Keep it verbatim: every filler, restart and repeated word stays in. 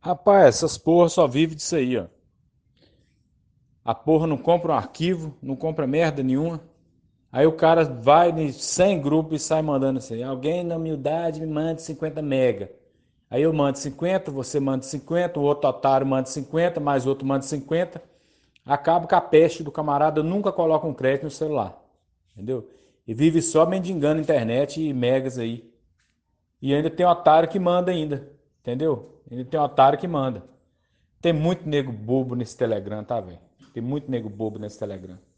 Rapaz, essas porra só vivem disso aí, ó. A porra não compra um arquivo, não compra merda nenhuma. Aí o cara vai em cem grupos e sai mandando assim: alguém na humildade me manda cinquenta mega. Aí eu mando cinquenta, você manda cinquenta, o outro otário manda cinquenta, mais outro manda cinquenta. Acaba com a peste do camarada, nunca coloca um crédito no celular. Entendeu? E vive só mendigando internet e megas aí. E ainda tem otário que manda ainda. Entendeu? Ainda tem otário que manda. Tem muito nego bobo nesse Telegram, tá, velho? Tem muito nego bobo nesse Telegram.